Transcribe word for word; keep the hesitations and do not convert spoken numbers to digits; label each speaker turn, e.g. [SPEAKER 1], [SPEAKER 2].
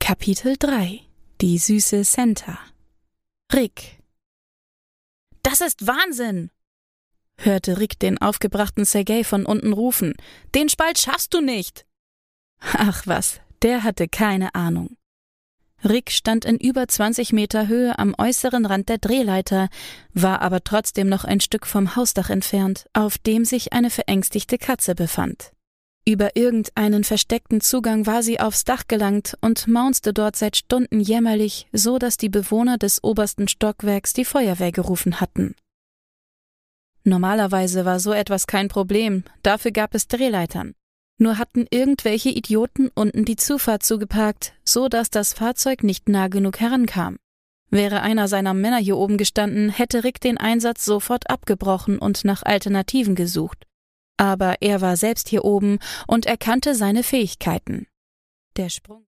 [SPEAKER 1] Kapitel drei. Die süße Santa. Rick. »Das ist Wahnsinn«, hörte Rick den aufgebrachten Sergei von unten rufen. »Den Spalt schaffst du nicht!« Ach was, der hatte keine Ahnung. Rick stand in über zwanzig Meter Höhe am äußeren Rand der Drehleiter, war aber trotzdem noch ein Stück vom Hausdach entfernt, auf dem sich eine verängstigte Katze befand. Über irgendeinen versteckten Zugang war sie aufs Dach gelangt und maunzte dort seit Stunden jämmerlich, so dass die Bewohner des obersten Stockwerks die Feuerwehr gerufen hatten. Normalerweise war so etwas kein Problem, dafür gab es Drehleitern. Nur hatten irgendwelche Idioten unten die Zufahrt zugeparkt, so dass das Fahrzeug nicht nah genug herankam. Wäre einer seiner Männer hier oben gestanden, hätte Rick den Einsatz sofort abgebrochen und nach Alternativen gesucht. Aber er war selbst hier oben und erkannte seine Fähigkeiten. Der Sprung